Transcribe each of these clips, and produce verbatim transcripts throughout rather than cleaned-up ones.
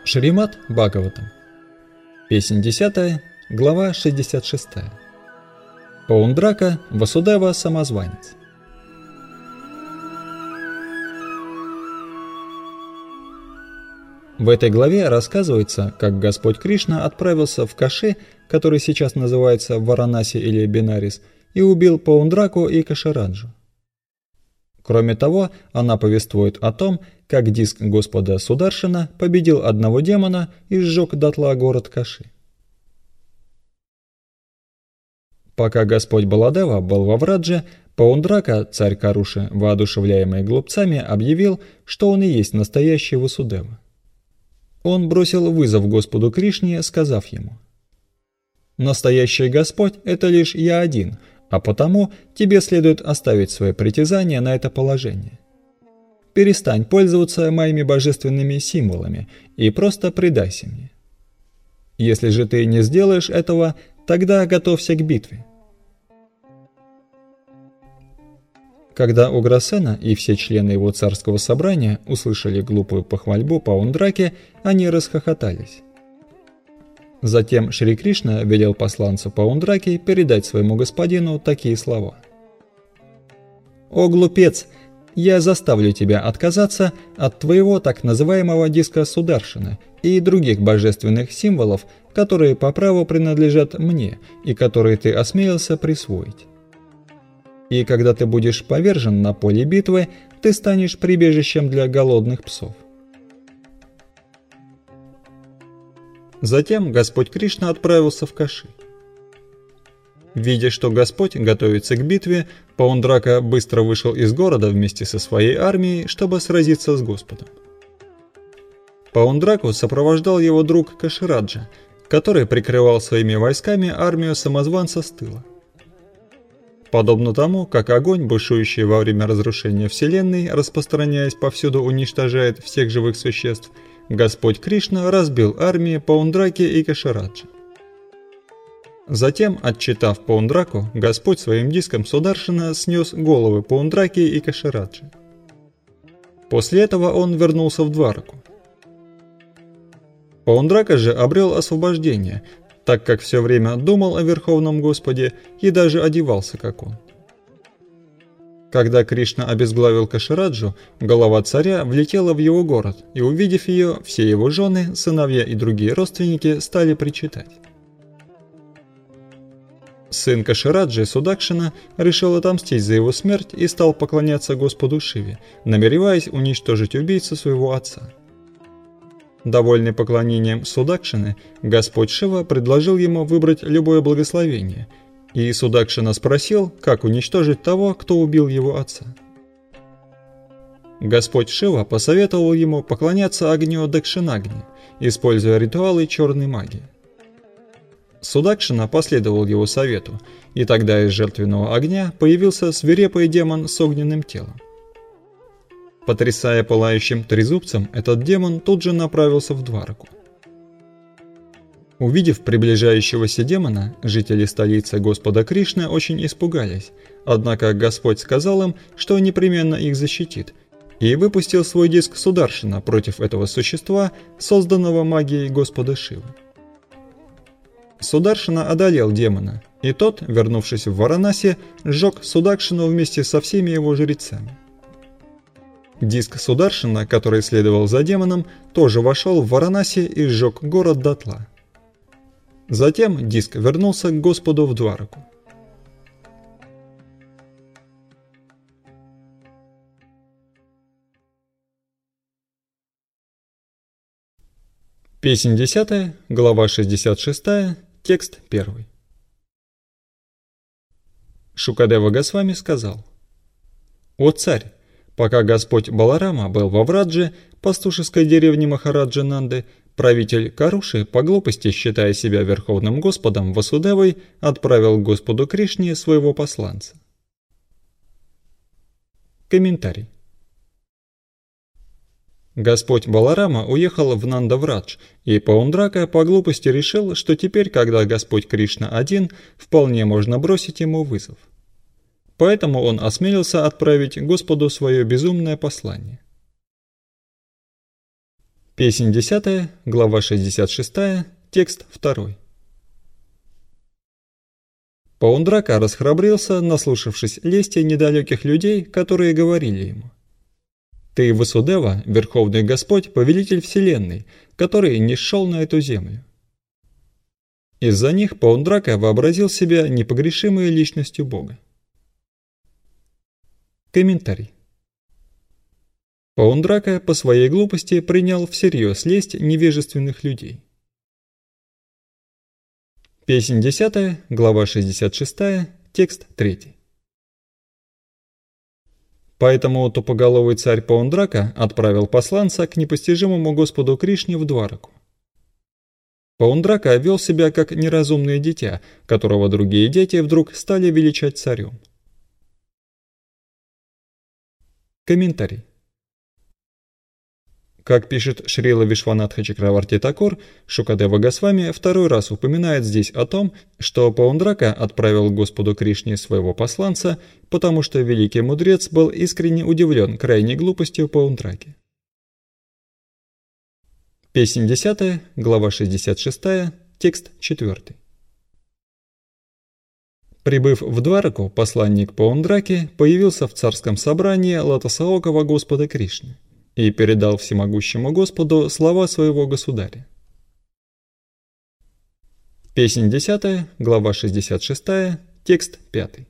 Шримад Бхагаватам. Песнь десятая, глава шестьдесят шестая. Паундрака Васудева Самозванец. В этой главе рассказывается, как Господь Кришна отправился в Каши, который сейчас называется Варанаси или Бенарис, и убил Паундраку и Кашараджу. Кроме того, она повествует о том, как диск Господа Сударшана победил одного демона и сжег дотла город Каши. Пока Господь Баладева был во Врадже, Паундрака, царь Каруши, воодушевляемый глупцами, объявил, что он и есть настоящий Васудева. Он бросил вызов Господу Кришне, сказав ему: «Настоящий Господь – это лишь я один, а потому тебе следует оставить свои притязания на это положение. Перестань пользоваться моими божественными символами и просто предайся мне. Если же ты не сделаешь этого, тогда готовься к битве». Когда Уграсена и все члены его царского собрания услышали глупую похвальбу Паундраке, они расхохотались. Затем Шри Кришна велел посланцу Паундраке передать своему господину такие слова: «О глупец, я заставлю тебя отказаться от твоего так называемого диска Сударшана и других божественных символов, которые по праву принадлежат мне и которые ты осмелился присвоить. И когда ты будешь повержен на поле битвы, ты станешь прибежищем для голодных псов». Затем Господь Кришна отправился в Каши. Видя, что Господь готовится к битве, Паундрака быстро вышел из города вместе со своей армией, чтобы сразиться с Господом. Паундраку сопровождал его друг Кашираджа, который прикрывал своими войсками армию самозванца с тыла. Подобно тому, как огонь, бушующий во время разрушения Вселенной, распространяясь повсюду, уничтожает всех живых существ, Господь Кришна разбил армии Паундраки и Кашираджа. Затем, отчитав Паундраку, Господь своим диском Сударшана снес головы Паундраки и Кашираджи. После этого он вернулся в Двараку. Паундрака же обрел освобождение, так как все время думал о Верховном Господе и даже одевался как он. Когда Кришна обезглавил Кашираджу, голова царя влетела в его город, и, увидев ее, все его жены, сыновья и другие родственники стали причитать. Сын Кашираджи, Судакшина, решил отомстить за его смерть и стал поклоняться Господу Шиве, намереваясь уничтожить убийцу своего отца. Довольный поклонением Судакшины, Господь Шива предложил ему выбрать любое благословение, и Судакшина спросил, как уничтожить того, кто убил его отца. Господь Шива посоветовал ему поклоняться огню Дакшинагни, используя ритуалы черной магии. Судакшина последовал его совету, и тогда из жертвенного огня появился свирепый демон с огненным телом. Потрясая пылающим трезубцем, этот демон тут же направился в Двараку. Увидев приближающегося демона, жители столицы Господа Кришны очень испугались, однако Господь сказал им, что непременно их защитит, и выпустил свой диск Сударшана против этого существа, созданного магией Господа Шивы. Сударшана одолел демона, и тот, вернувшись в Варанаси, сжег Судакшину вместе со всеми его жрецами. Диск Сударшана, который следовал за демоном, тоже вошел в Варанаси и сжег город дотла. Затем диск вернулся к Господу в Двараку. Песнь десятая, глава шестьдесят шестая, текст первый. Шукадева Госвами сказал: «О царь, пока Господь Баларама был во Врадже, пастушеской деревне Махараджа Нанды, правитель Каруши, по глупости считая себя Верховным Господом Васудевой, отправил к Господу Кришне своего посланца». Комментарий. Господь Баларама уехал в Нандаврадж, и Паундрака по глупости решил, что теперь, когда Господь Кришна один, вполне можно бросить ему вызов. Поэтому он осмелился отправить Господу свое безумное послание. Песнь десятая, глава шестьдесят шестая, текст второй. Паондрака расхрабрился, наслушавшись лести недалеких людей, которые говорили ему: «Ты, Васудева, Верховный Господь, повелитель Вселенной, который низшел на эту землю». Из-за них Паондрака вообразил себя непогрешимой личностью Бога. Комментарий. Паондрака по своей глупости принял всерьез лесть невежественных людей. Песнь десятая, глава шестьдесят шестая, текст третий. Поэтому тупоголовый царь Паондрака отправил посланца к непостижимому Господу Кришне в Двараку. Паондрака вел себя как неразумное дитя, которого другие дети вдруг стали величать царем. Комментарий. Как пишет Шрила Вишванатха Чакраварти Такур, Шукадева Госвами второй раз упоминает здесь о том, что Паондрака отправил Господу Кришне своего посланца, потому что великий мудрец был искренне удивлен крайней глупостью Паондраки. Песнь десятая, глава шестьдесят шестая, текст четвертый. Прибыв в Двараку, посланник Паондраки появился в царском собрании лотосоокого Господа Кришны и передал всемогущему Господу слова своего государя. Песнь десятая, глава шестьдесят шестая, текст пятый.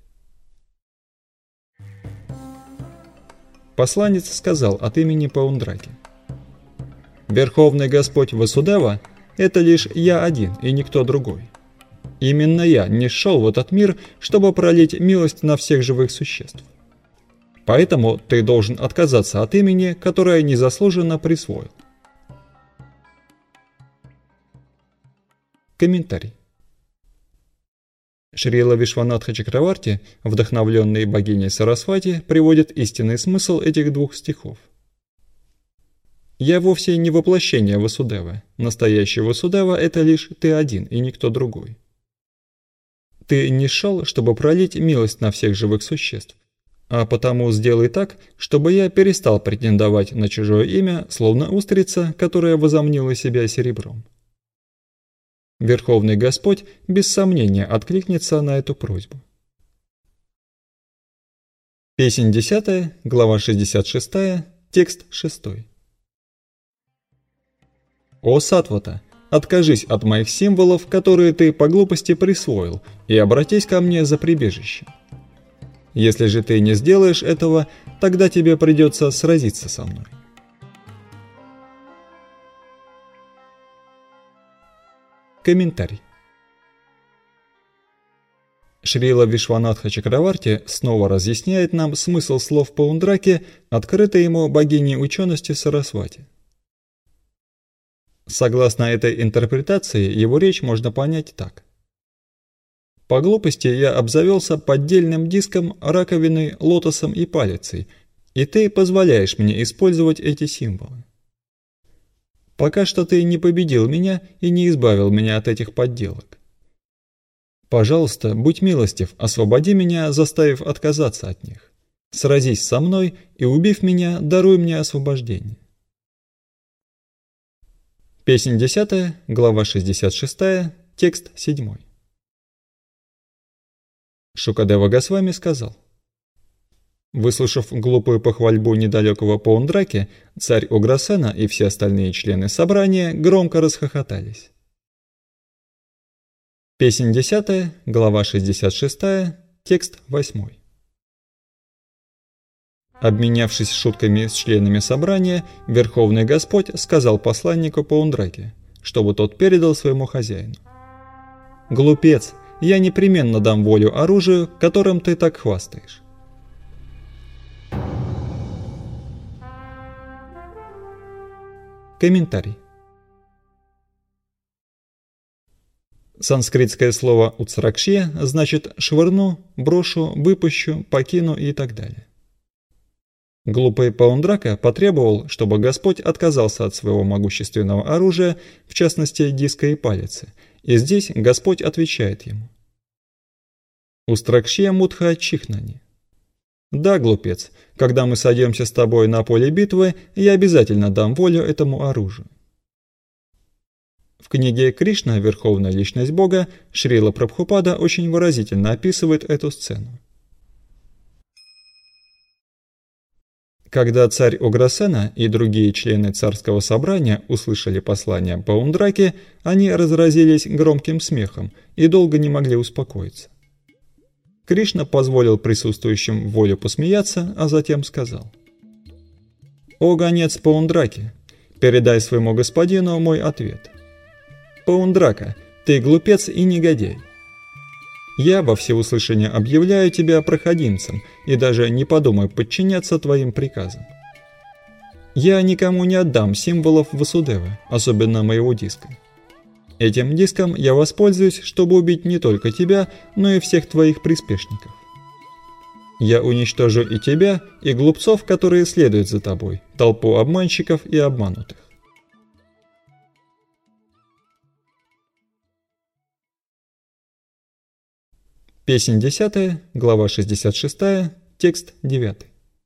Посланец сказал от имени Паондраки: «Верховный Господь Васудева – это лишь я один и никто другой. Именно я низшел в этот мир, чтобы пролить милость на всех живых существ. Поэтому ты должен отказаться от имени, которое незаслуженно присвоил». Комментарий. Шрила Вишванатха Чакраварти, вдохновленный богиней Сарасвати, приводит истинный смысл этих двух стихов. «Я вовсе не воплощение Васудевы. Настоящий Васудева – это лишь ты один и никто другой. Ты низшел, чтобы пролить милость на всех живых существ. А потому сделай так, чтобы я перестал претендовать на чужое имя, словно устрица, которая возомнила себя серебром. Верховный Господь без сомнения откликнется на эту просьбу». Песнь десятая, глава шестьдесят шестая, текст шестой. «О Сатвата, откажись от моих символов, которые ты по глупости присвоил, и обратись ко мне за прибежище. Если же ты не сделаешь этого, тогда тебе придется сразиться со мной». Комментарий. Шрила Вишванатха Чакраварти снова разъясняет нам смысл слов Паондраки, открытой ему богиней учености Сарасвати. Согласно этой интерпретации, его речь можно понять так. По глупости я обзавелся поддельным диском, раковиной, лотосом и палицей, и ты позволяешь мне использовать эти символы. Пока что ты не победил меня и не избавил меня от этих подделок. Пожалуйста, будь милостив, освободи меня, заставив отказаться от них. Сразись со мной и, убив меня, даруй мне освобождение. Песнь десятая, глава шестьдесят шестая, текст седьмой. Шукадева Госвами сказал: выслушав глупую похвальбу недалекого Паондраки, царь Уграсена и все остальные члены собрания громко расхохотались. Песнь десятая, глава шестьдесят шестая, текст восьмой. Обменявшись шутками с членами собрания, Верховный Господь сказал посланнику Паондраки, чтобы тот передал своему хозяину: «Глупец, я непременно дам волю оружию, которым ты так хвастаешь». Комментарий. Санскритское слово «уцракшье» значит «швырну», «брошу», «выпущу», «покину» и так далее. Глупый Паондрака потребовал, чтобы Господь отказался от своего могущественного оружия, в частности диска и палицы, и здесь Господь отвечает ему: «Устракшье мудха чихнани». Да, глупец, когда мы сойдемся с тобой на поле битвы, я обязательно дам волю этому оружию. В книге «Кришна. Верховная личность Бога» Шрила Прабхупада очень выразительно описывает эту сцену. Когда царь Уграсена и другие члены царского собрания услышали послание Паундраки, они разразились громким смехом и долго не могли успокоиться. Кришна позволил присутствующим волю посмеяться, а затем сказал: «О гонец Паундраки, передай своему господину мой ответ. Паундрака, ты глупец и негодяй. Я во всеуслышание объявляю тебя проходимцем и даже не подумаю подчиняться твоим приказам. Я никому не отдам символов Васудевы, особенно моего диска. Этим диском я воспользуюсь, чтобы убить не только тебя, но и всех твоих приспешников. Я уничтожу и тебя, и глупцов, которые следуют за тобой, толпу обманщиков и обманутых». Песнь десятая, глава шестьдесят шестая, текст девятый.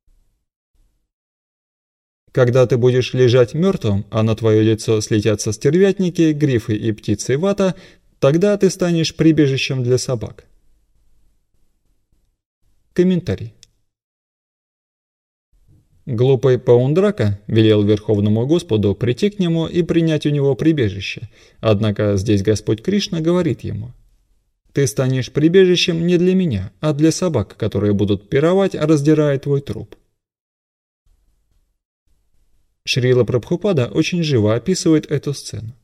Когда ты будешь лежать мертвым, а на твое лицо слетятся стервятники, грифы и птицы вата, тогда ты станешь прибежищем для собак. Комментарий. Глупый Паундрака велел Верховному Господу прийти к нему и принять у него прибежище, однако здесь Господь Кришна говорит ему: «Ты станешь прибежищем не для меня, а для собак, которые будут пировать, раздирая твой труп». Шрила Прабхупада очень живо описывает эту сцену.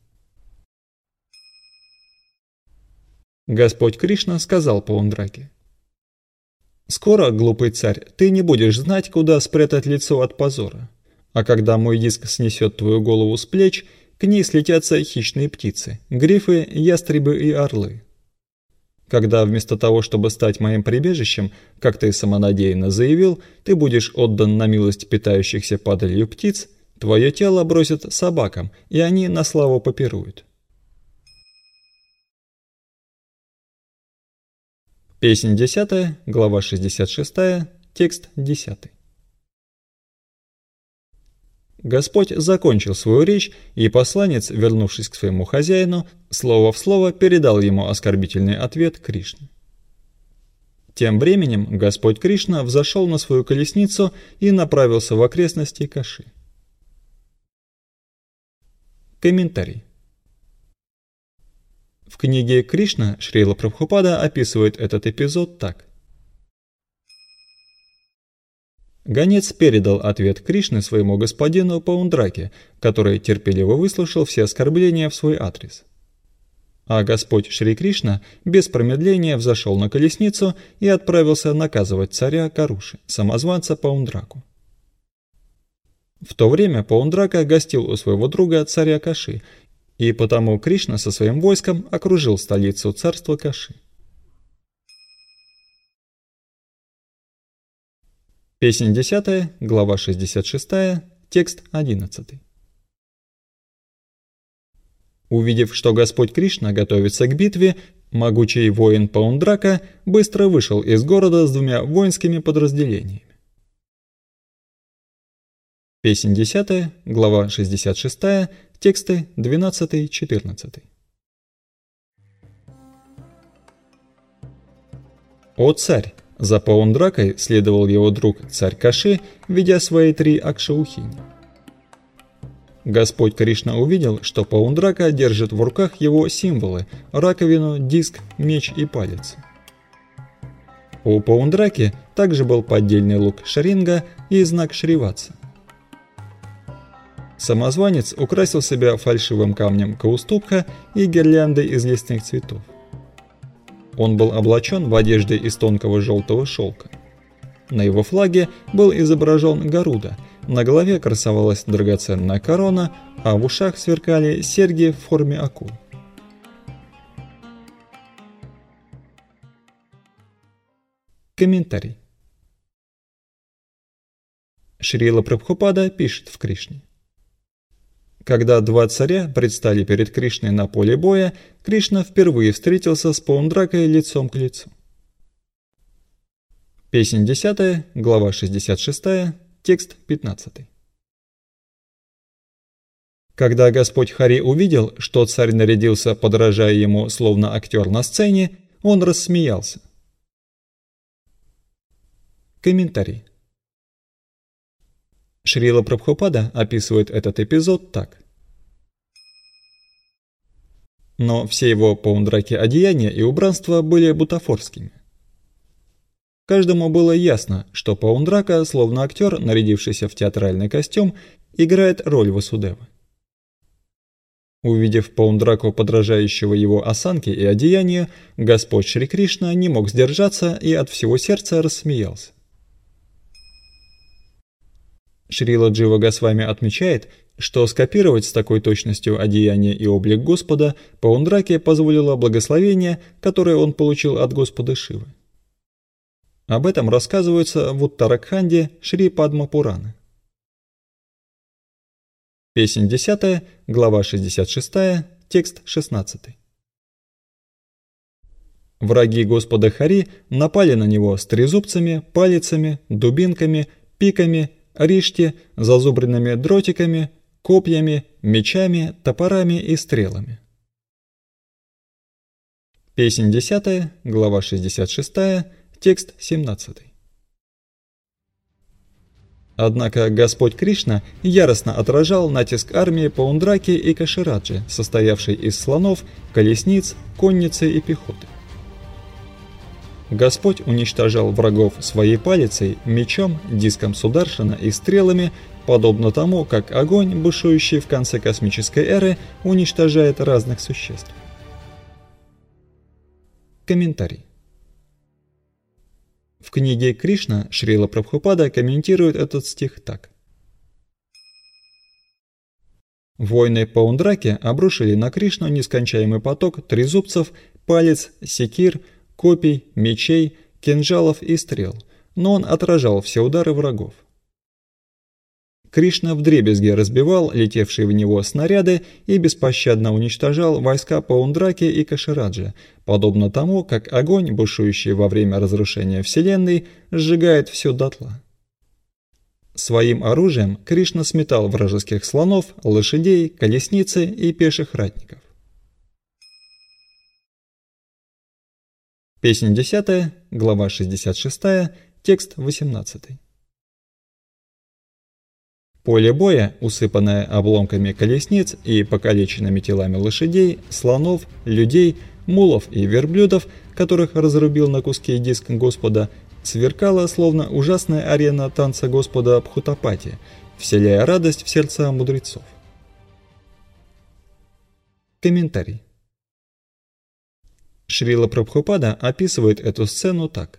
Господь Кришна сказал Паундраке: «Скоро, глупый царь, ты не будешь знать, куда спрятать лицо от позора, а когда мой диск снесет твою голову с плеч, к ней слетятся хищные птицы, грифы, ястребы и орлы. Когда вместо того, чтобы стать моим прибежищем, как ты самонадеянно заявил, ты будешь отдан на милость питающихся падалью птиц, твое тело бросят собакам, и они на славу попируют». Песнь десятая, глава шестьдесят шестая, текст десятый. Господь закончил свою речь, и посланец, вернувшись к своему хозяину, слово в слово передал ему оскорбительный ответ Кришны. Тем временем Господь Кришна взошел на свою колесницу и направился в окрестности Каши. Комментарий. В книге «Кришна» Шрила Прабхупада описывает этот эпизод так. Гонец передал ответ Кришны своему господину Паундраке, который терпеливо выслушал все оскорбления в свой адрес. А Господь Шри Кришна без промедления взошел на колесницу и отправился наказывать царя Каруши, самозванца Паундраку. В то время Паундрака гостил у своего друга царя Каши, и потому Кришна со своим войском окружил столицу царства Каши. Песнь десятая, глава шестьдесят шестая, текст одиннадцатый. Увидев, что Господь Кришна готовится к битве, могучий воин Паундрака быстро вышел из города с двумя воинскими подразделениями. Песнь десятая, глава шестьдесят шестая, тексты двенадцатый-четырнадцатый. «О царь! За Паундракой следовал его друг царь Каши, ведя свои три акшаухини. Господь Кришна увидел, что Паундрака держит в руках его символы – раковину, диск, меч и палец. У Паундраки также был поддельный лук Шаринга и знак Шриватса. Самозванец украсил себя фальшивым камнем Каустубха и гирляндой из лесных цветов. Он был облачен в одежды из тонкого желтого шелка. На его флаге был изображен Гаруда, на голове красовалась драгоценная корона, а в ушах сверкали серьги в форме акул. Комментарий. Шрила Прабхупада пишет в Кришне. Когда два царя предстали перед Кришной на поле боя, Кришна впервые встретился с Паундракой лицом к лицу. Песнь десятая, глава шестьдесят шестая, текст пятнадцатый. Когда Господь Хари увидел, что царь нарядился, подражая ему, словно актер на сцене, он рассмеялся. Комментарий. Шрила Прабхупада описывает этот эпизод так. Но все его паундраки одеяния и убранства были бутафорскими. Каждому было ясно, что паундрака, словно актер, нарядившийся в театральный костюм, играет роль Васудевы. Увидев паундраку, подражающего его осанке и одеянию, Господь Шри Кришна не мог сдержаться и от всего сердца рассмеялся. Шрила Джива Госвами отмечает, что скопировать с такой точностью одеяние и облик Господа паундраке позволило благословение, которое он получил от Господа Шивы. Об этом рассказывается в Уттаракханде Шри Падма Пураны. Песнь десятая, глава шестьдесят шестая, текст шестнадцатый. Враги Господа Хари напали на него с трезубцами, палицами, дубинками, пиками, ришти, зазубренными дротиками, копьями, мечами, топорами и стрелами. Песнь десятая, глава шестьдесят шестая, текст семнадцатый. Однако Господь Кришна яростно отражал натиск армии Паундраки и Кашираджи, состоявшей из слонов, колесниц, конницы и пехоты. Господь уничтожал врагов своей палицей, мечом, диском Сударшана и стрелами, подобно тому, как огонь, бушующий в конце космической эры, уничтожает разных существ. Комментарий. В книге Кришна Шрила Прабхупада комментирует этот стих так. Воины Паундраки обрушили на Кришну нескончаемый поток трезубцев, палец, секир, копий, мечей, кинжалов и стрел, но он отражал все удары врагов. Кришна вдребезги разбивал летевшие в него снаряды и беспощадно уничтожал войска Паундраки и Кашираджи, подобно тому, как огонь, бушующий во время разрушения Вселенной, сжигает все дотла. Своим оружием Кришна сметал вражеских слонов, лошадей, колесницы и пеших ратников. Песнь десятая, глава шестьдесят шестая, текст восемнадцатый. Поле боя, усыпанное обломками колесниц и покалеченными телами лошадей, слонов, людей, мулов и верблюдов, которых разрубил на куски диск Господа, сверкало, словно ужасная арена танца Господа Пхутапати, вселяя радость в сердца мудрецов. Комментарий. Шрила Прабхупада описывает эту сцену так.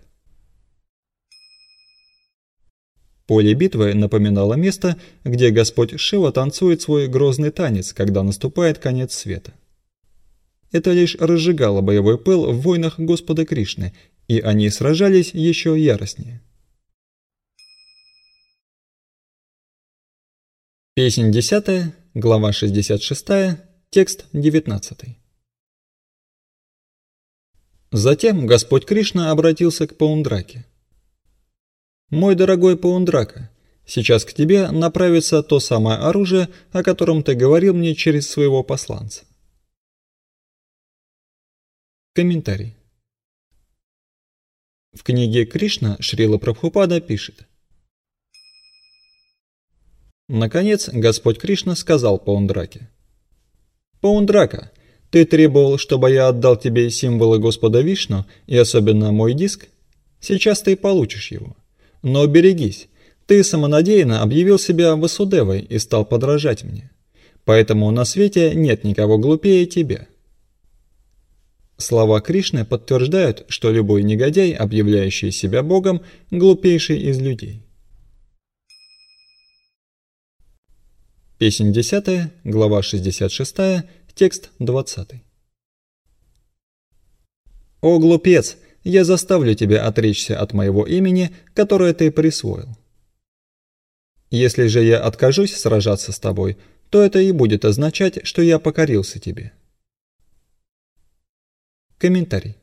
Поле битвы напоминало место, где Господь Шива танцует свой грозный танец, когда наступает конец света. Это лишь разжигало боевой пыл в войнах Господа Кришны, и они сражались еще яростнее. Песнь десятая, глава шестьдесят шестая, текст девятнадцатый. Затем Господь Кришна обратился к Паундраке. «Мой дорогой Паундрака, сейчас к тебе направится то самое оружие, о котором ты говорил мне через своего посланца». Комментарий. В книге Кришна Шрила Прабхупада пишет. Наконец, Господь Кришна сказал Паундраке: «Паундрака, ты требовал, чтобы я отдал тебе символы Господа Вишну и особенно мой диск? Сейчас ты получишь его. Но берегись, ты самонадеянно объявил себя Васудевой и стал подражать мне. Поэтому на свете нет никого глупее тебя». Слова Кришны подтверждают, что любой негодяй, объявляющий себя Богом, глупейший из людей. Песнь десятая, глава шестьдесят шестая, текст двадцатый. «О глупец! Я заставлю тебя отречься от моего имени, которое ты присвоил. Если же я откажусь сражаться с тобой, то это и будет означать, что я покорился тебе». Комментарий.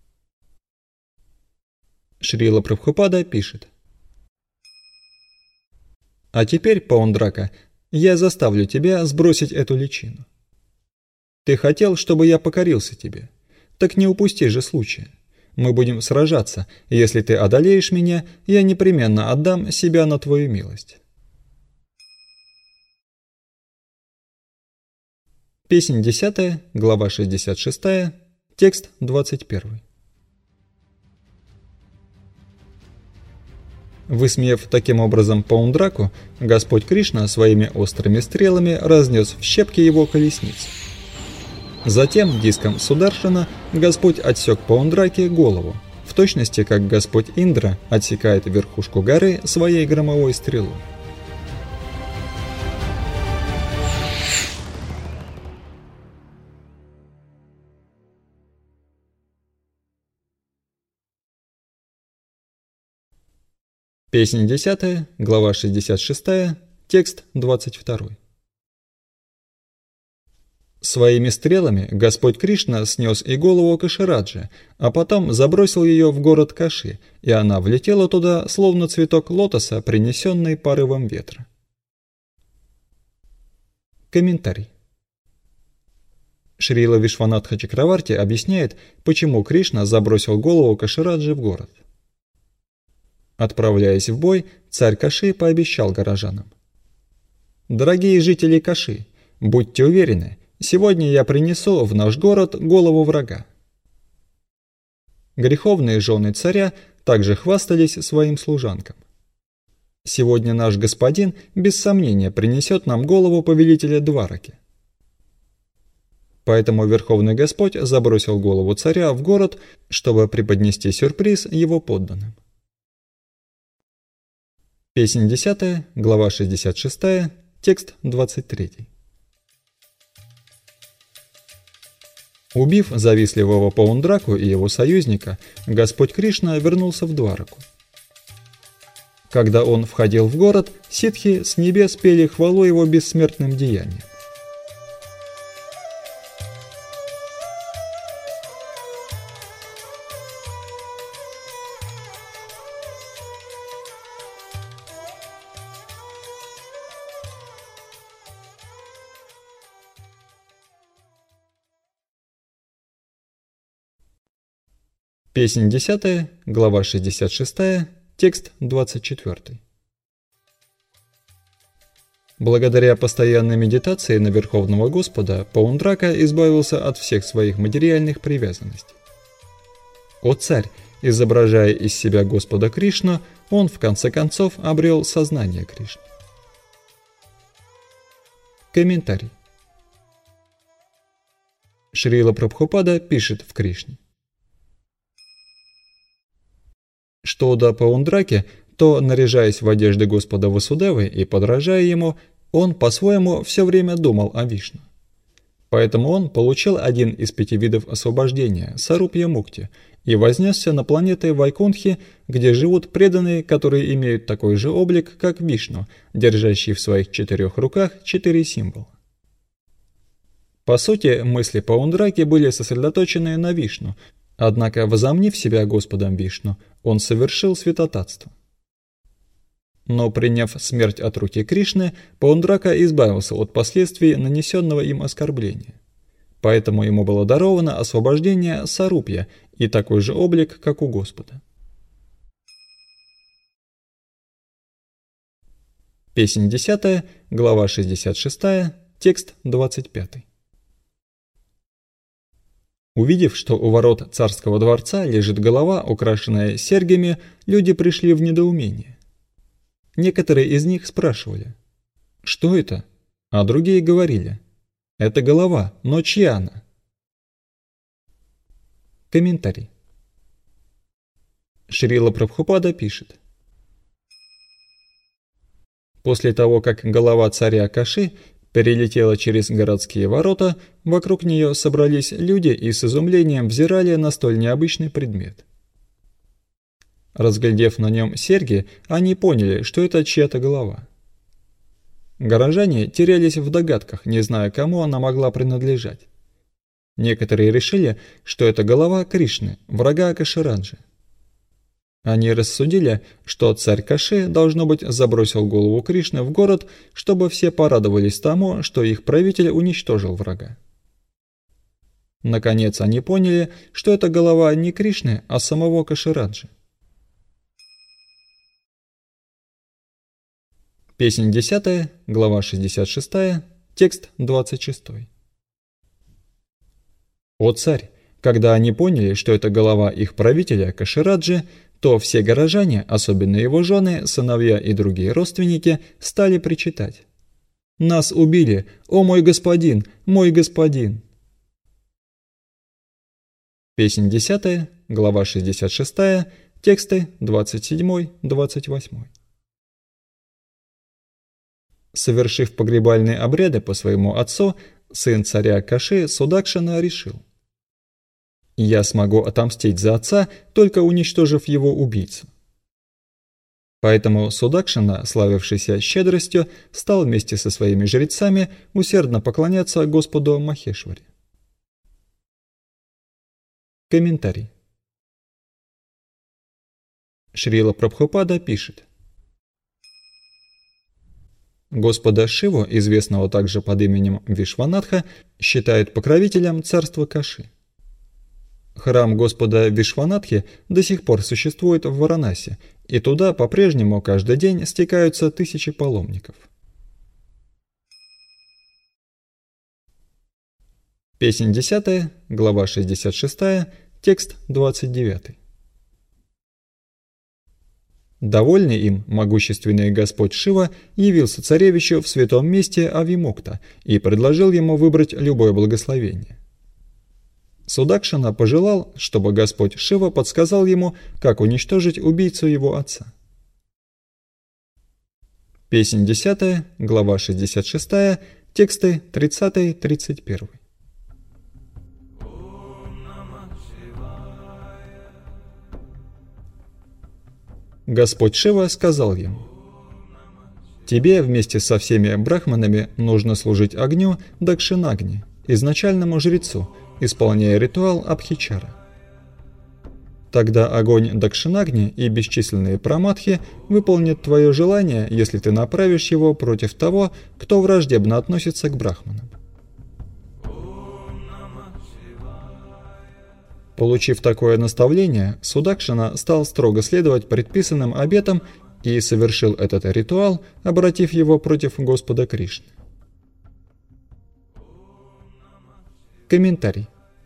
Шрила Прабхупада пишет. «А теперь, Паундрака, Я заставлю тебя сбросить эту личину. Ты хотел, чтобы я покорился тебе. Так не упусти же случая. Мы будем сражаться, и если ты одолеешь меня, я непременно отдам себя на твою милость». Песнь десятая, глава шестьдесят шестая, текст двадцать первый. Высмеяв таким образом Паундраку, Господь Кришна своими острыми стрелами разнес в щепки его колесницу. Затем диском Сударшана Господь отсек Паундраке голову, в точности как Господь Индра отсекает верхушку горы своей громовой стрелой. Песнь десятая, глава шестьдесят шестая, текст двадцать второй. Своими стрелами Господь Кришна снес и голову Кашираджи, а потом забросил ее в город Каши, и она влетела туда, словно цветок лотоса, принесенный порывом ветра. Комментарий. Шрила Вишванатха Чакраварти объясняет, почему Кришна забросил голову Кашираджи в город. Отправляясь в бой, царь Каши пообещал горожанам: «Дорогие жители Каши, будьте уверены, сегодня я принесу в наш город голову врага». Греховные жены царя также хвастались своим служанкам: «Сегодня наш господин без сомнения принесет нам голову повелителя Двараки». Поэтому Верховный Господь забросил голову царя в город, чтобы преподнести сюрприз его подданным. Песнь десятая, глава шестьдесят шестая, текст двадцать третий. Убив завистливого Паундраку и его союзника, Господь Кришна вернулся в Двараку. Когда он входил в город, ситхи с небес пели хвалу его бессмертным деяниям. Песнь десятая, глава шестьдесят шестая, текст двадцать четвёртый. Благодаря постоянной медитации на Верховного Господа, Паундрака избавился от всех своих материальных привязанностей. О царь, изображая из себя Господа Кришну, он в конце концов обрел сознание Кришны. Комментарий. Шрила Прабхупада пишет в Кришне: что до Паундраки, то, наряжаясь в одежды Господа Васудевы и подражая ему, он по-своему все время думал о Вишну. Поэтому он получил один из пяти видов освобождения – Сарупья Мукти, и вознесся на планеты Вайкунтхи, где живут преданные, которые имеют такой же облик, как Вишну, держащий в своих четырех руках четыре символа. По сути, мысли Паундраки были сосредоточены на Вишну, однако, возомнив себя Господом Вишну, он совершил святотатство. Но приняв смерть от руки Кришны, Паундрака избавился от последствий нанесенного им оскорбления. Поэтому ему было даровано освобождение Сарупья и такой же облик, как у Господа. Песнь десятая, глава шестьдесят шестая, текст двадцать пятый. Увидев, что у ворот царского дворца лежит голова, украшенная серьгами, люди пришли в недоумение. Некоторые из них спрашивали: «Что это?», а другие говорили: «Это голова, но чья она?». Комментарий. Шрила Прабхупада пишет: после того, как голова царя Каши перелетела через городские ворота, вокруг нее собрались люди и с изумлением взирали на столь необычный предмет. Разглядев на нем серьги, они поняли, что это чья-то голова. Горожане терялись в догадках, не зная, кому она могла принадлежать. Некоторые решили, что это голова Кришны, врага Кашираджи. Они рассудили, что царь Каши, должно быть, забросил голову Кришны в город, чтобы все порадовались тому, что их правитель уничтожил врага. Наконец они поняли, что это голова не Кришны, а самого Кашираджи. Песнь десятая, глава шестьдесят шестая, текст двадцать шестой. «О царь, когда они поняли, что это голова их правителя Кашираджи, то все горожане, особенно его жены, сыновья и другие родственники, стали причитать: «Нас убили! О мой господин! Мой господин!» Песнь десятая, глава шестьдесят шестая, тексты двадцать седьмой двадцать восьмой. Совершив погребальные обряды по своему отцу, сын царя Каши Судакшана решил: «Я смогу отомстить за отца, только уничтожив его убийцу». Поэтому Судакшана, славившийся щедростью, стал вместе со своими жрецами усердно поклоняться Господу Махешваре. Комментарий. Шрила Прабхупада пишет: Господа Шиву, известного также под именем Вишванатха, считают покровителем царства Каши. Храм Господа Вишванатхи до сих пор существует в Варанаси, и туда по-прежнему каждый день стекаются тысячи паломников. Песнь десятая, глава шестьдесят шестая, текст двадцать девятый. Довольный им, могущественный Господь Шива явился царевичу в святом месте Авимокта и предложил ему выбрать любое благословение. Судакшана пожелал, чтобы Господь Шива подсказал ему, как уничтожить убийцу его отца. Песнь десятая, глава шестьдесят шестая, тексты тридцатый тридцать первый. Господь Шива сказал ему: «Тебе вместе со всеми брахманами нужно служить огню Дакшинагни, изначальному жрецу, исполняя ритуал Абхичара. Тогда огонь Дакшинагни и бесчисленные праматхи выполнят твое желание, если ты направишь его против того, кто враждебно относится к брахманам». Получив такое наставление, Судакшана стал строго следовать предписанным обетам и совершил этот ритуал, обратив его против Господа Кришны. Комментарий.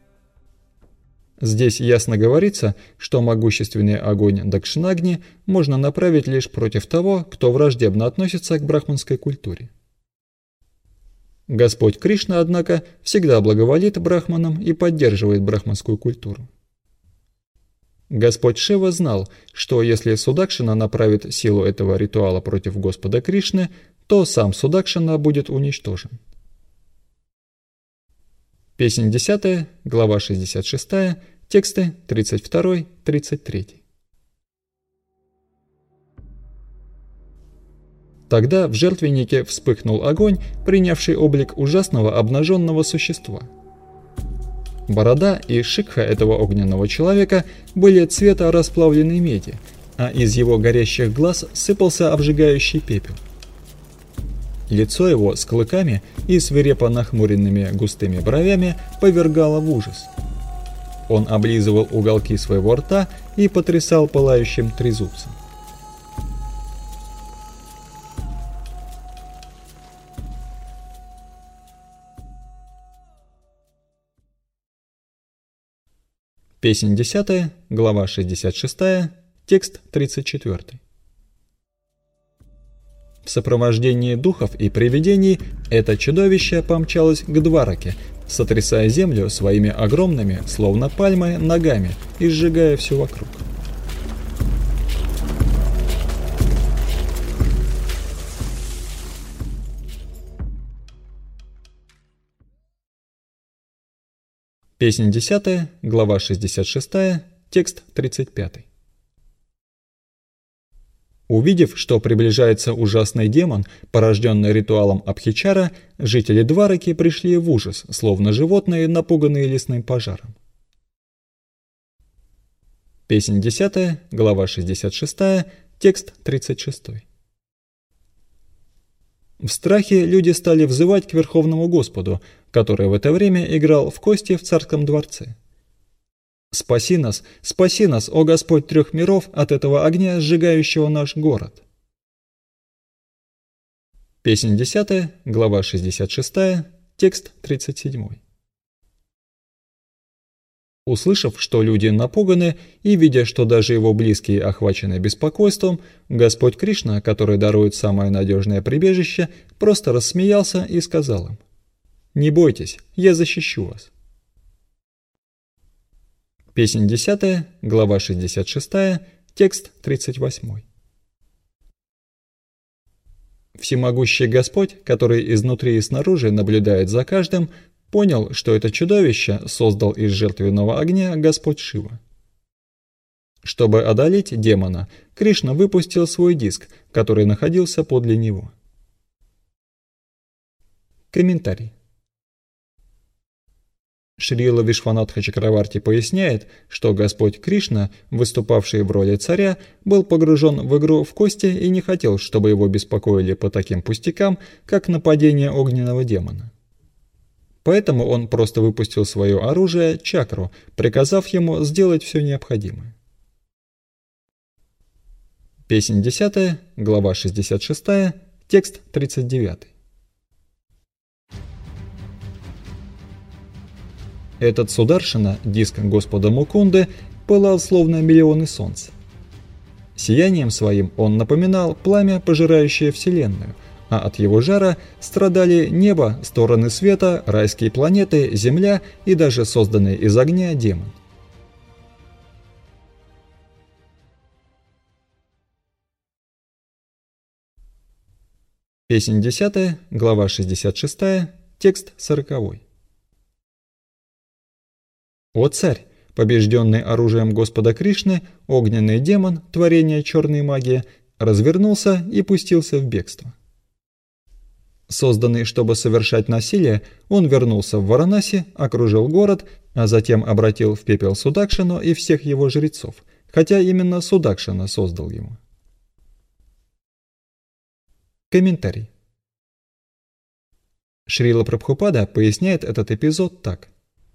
Здесь ясно говорится, что могущественный огонь Дакшинагни можно направить лишь против того, кто враждебно относится к брахманской культуре. Господь Кришна, однако, всегда благоволит брахманам и поддерживает брахманскую культуру. Господь Шива знал, что если Судакшана направит силу этого ритуала против Господа Кришны, то сам Судакшана будет уничтожен. Песнь десятая, глава шестьдесят шестая, тексты тридцать второй тридцать третий. Тогда в жертвеннике вспыхнул огонь, принявший облик ужасного обнаженного существа. Борода и шикха этого огненного человека были цвета расплавленной меди, а из его горящих глаз сыпался обжигающий пепел. Лицо его с клыками и свирепо нахмуренными густыми бровями повергало в ужас. Он облизывал уголки своего рта и потрясал пылающим трезубцем. Песнь десятая, глава шестьдесят шестая, текст тридцать четвёртый. В сопровождении духов и привидений это чудовище помчалось к Двараке, сотрясая землю своими огромными, словно пальмы, ногами и сжигая все вокруг. Песнь десятая, глава шестьдесят шестая, текст тридцать пятый. Увидев, что приближается ужасный демон, порожденный ритуалом Абхичара, жители Двараки пришли в ужас, словно животные, напуганные лесным пожаром. Песнь десятая, глава шестьдесят шестая, текст тридцать шестой. В страхе люди стали взывать к Верховному Господу, который в это время играл в кости в царском дворце. «Спаси нас, спаси нас, о Господь трех миров, от этого огня, сжигающего наш город!» Песнь десятая, глава шестьдесят шестая, текст тридцать седьмой. Услышав, что люди напуганы, и видя, что даже его близкие охвачены беспокойством, Господь Кришна, который дарует самое надежное прибежище, просто рассмеялся и сказал им: «Не бойтесь, я защищу вас». Песнь десятая, глава шестьдесят шестая, текст тридцать восьмой. Всемогущий Господь, который изнутри и снаружи наблюдает за каждым, понял, что это чудовище создал из жертвенного огня Господь Шива. Чтобы одолеть демона, Кришна выпустил свой диск, который находился подле него. Комментарий. Шрила Вишванатха Чакраварти поясняет, что Господь Кришна, выступавший в роли царя, был погружен в игру в кости и не хотел, чтобы его беспокоили по таким пустякам, как нападение огненного демона. Поэтому он просто выпустил свое оружие чакру, приказав ему сделать все необходимое. Песнь десятая, глава шестьдесят шестая, текст тридцать девятый. Этот Сударшана, диск Господа Мукунды, пылал словно миллионы солнц. Сиянием своим он напоминал пламя, пожирающее Вселенную, а от его жара страдали небо, стороны света, райские планеты, земля и даже созданный из огня демон. Песнь десятая, глава шестьдесят шестая, текст сороковой. «О царь, побежденный оружием Господа Кришны, огненный демон, творение черной магии, развернулся и пустился в бегство. Созданный, чтобы совершать насилие, он вернулся в Варанаси, окружил город, а затем обратил в пепел Судакшину и всех его жрецов, хотя именно Судакшина создал его». Комментарий. Шрила Прабхупада поясняет этот эпизод так.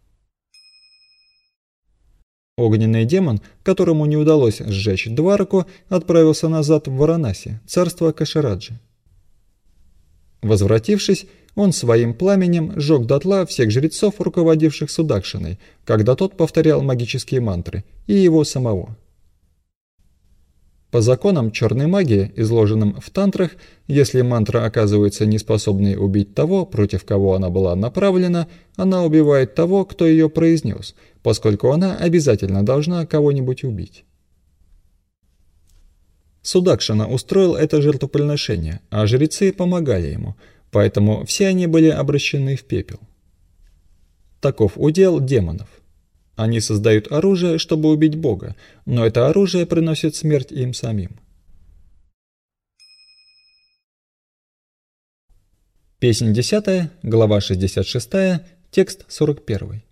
Огненный демон, которому не удалось сжечь Двараку, отправился назад в Варанаси, царство Кашараджи. Возвратившись, он своим пламенем сжег дотла всех жрецов, руководивших Судакшиной, когда тот повторял магические мантры, и его самого. По законам черной магии, изложенным в тантрах, если мантра оказывается неспособной убить того, против кого она была направлена, она убивает того, кто ее произнес, поскольку она обязательно должна кого-нибудь убить. Судакшина устроил это жертвоприношение, а жрецы помогали ему, поэтому все они были обращены в пепел. Таков удел демонов. Они создают оружие, чтобы убить Бога, но это оружие приносит смерть им самим. Песнь десятая, глава шестьдесят шестая, текст сорок первый.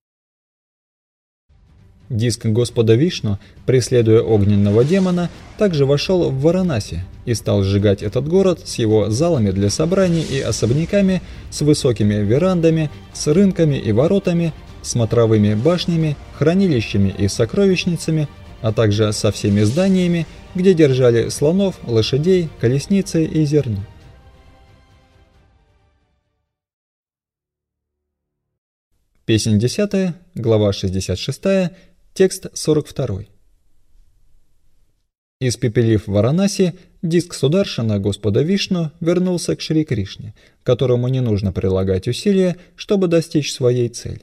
Диск Господа Вишну, преследуя огненного демона, также вошел в Варанаси и стал сжигать этот город с его залами для собраний и особняками, с высокими верандами, с рынками и воротами, смотровыми башнями, хранилищами и сокровищницами, а также со всеми зданиями, где держали слонов, лошадей, колесницы и зерно. Песнь десятая, глава шестьдесят шестая, текст сорок второй. Испепелив Варанаси, диск Сударшана Господа Вишну вернулся к Шри Кришне, которому не нужно прилагать усилия, чтобы достичь своей цели.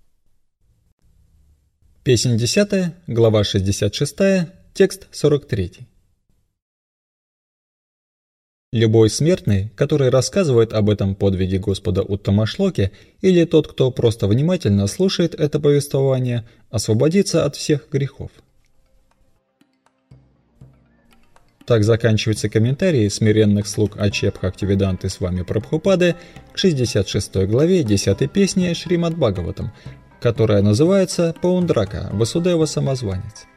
Песнь десятая, глава шестьдесят шестая, текст сорок третий. Любой смертный, который рассказывает об этом подвиге Господа Уттамашлоки, или тот, кто просто внимательно слушает это повествование, освободится от всех грехов. Так заканчиваются комментарии смиренных слуг Ачеб Бхактивиданты с вами Прабхупады к шестьдесят шестой главе десятой песни Шримад Бхагаватам, которая называется «Паундрака, Васудева Самозванец».